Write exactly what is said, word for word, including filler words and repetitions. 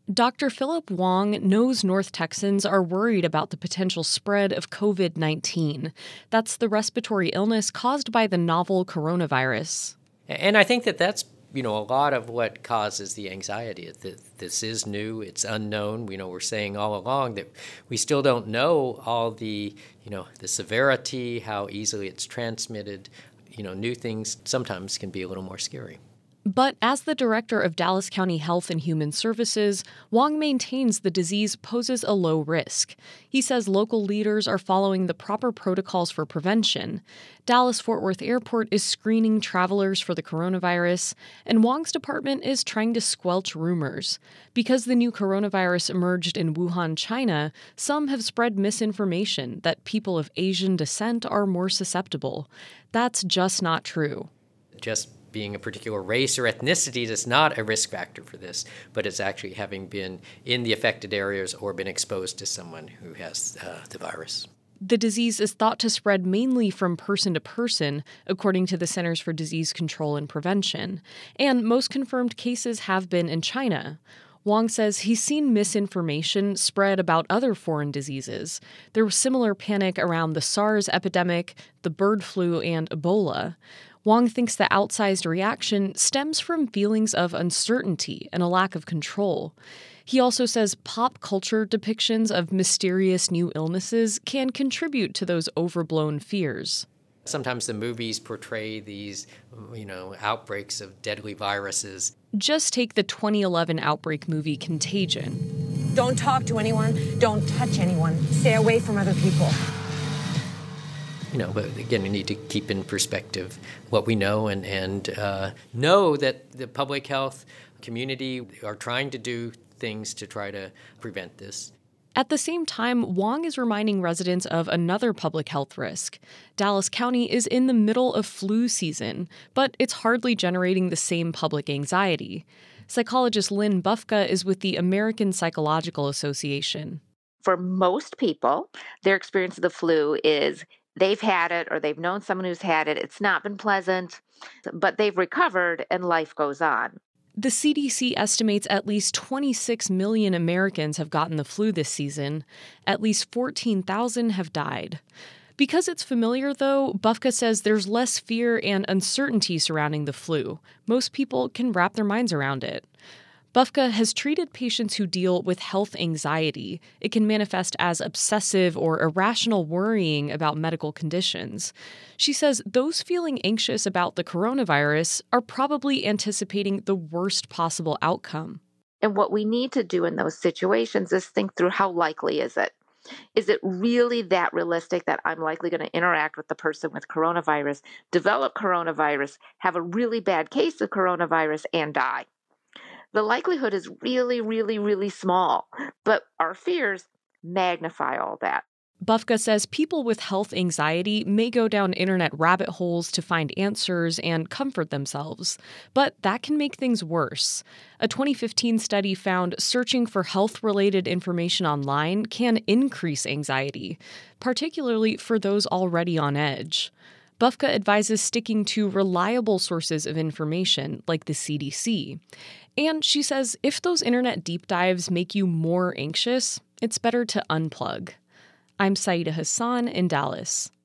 Doctor Philip Wong knows North Texans are worried about the potential spread of covid nineteen. That's the respiratory illness caused by the novel coronavirus. And I think that that's, you know, a lot of what causes the anxiety. This is new, it's unknown. We know we're saying all along that we still don't know all the, you know, the severity, how easily it's transmitted. You know, new things sometimes can be a little more scary. But as the director of Dallas County Health and Human Services, Wong maintains the disease poses a low risk. He says local leaders are following the proper protocols for prevention. Dallas-Fort Worth Airport is screening travelers for the coronavirus, and Wong's department is trying to squelch rumors. Because the new coronavirus emerged in Wuhan, China, some have spread misinformation that people of Asian descent are more susceptible. That's just not true. Just being a particular race or ethnicity is not a risk factor for this, but it's actually having been in the affected areas or been exposed to someone who has uh, the virus. The disease is thought to spread mainly from person to person, according to the Centers for Disease Control and Prevention, and most confirmed cases have been in China. Wong says he's seen misinformation spread about other foreign diseases. There was similar panic around the SARS epidemic, the bird flu, and Ebola. Wong thinks the outsized reaction stems from feelings of uncertainty and a lack of control. He also says pop culture depictions of mysterious new illnesses can contribute to those overblown fears. Sometimes the movies portray these, you know, outbreaks of deadly viruses. Just take the twenty eleven outbreak movie Contagion. Don't talk to anyone. Don't touch anyone. Stay away from other people. You know, but again, we need to keep in perspective what we know and, and uh, know that the public health community are trying to do things to try to prevent this. At the same time, Wong is reminding residents of another public health risk. Dallas County is in the middle of flu season, but it's hardly generating the same public anxiety. Psychologist Lynn Bufka is with the American Psychological Association. For most people, their experience of the flu is they've had it or they've known someone who's had it. It's not been pleasant, but they've recovered and life goes on. The C D C estimates at least twenty-six million Americans have gotten the flu this season. At least fourteen thousand have died. Because it's familiar, though, Bufka says there's less fear and uncertainty surrounding the flu. Most people can wrap their minds around it. Bufka has treated patients who deal with health anxiety. It can manifest as obsessive or irrational worrying about medical conditions. She says those feeling anxious about the coronavirus are probably anticipating the worst possible outcome. And what we need to do in those situations is think through how likely is it? Is it really that realistic that I'm likely going to interact with the person with coronavirus, develop coronavirus, have a really bad case of coronavirus, and die? The likelihood is really, really, really small, but our fears magnify all that. Bufka says people with health anxiety may go down internet rabbit holes to find answers and comfort themselves, but that can make things worse. A twenty fifteen study found searching for health-related information online can increase anxiety, particularly for those already on edge. Bufka advises sticking to reliable sources of information, like the C D C. And she says if those internet deep dives make you more anxious, it's better to unplug. I'm Saida Hassan in Dallas.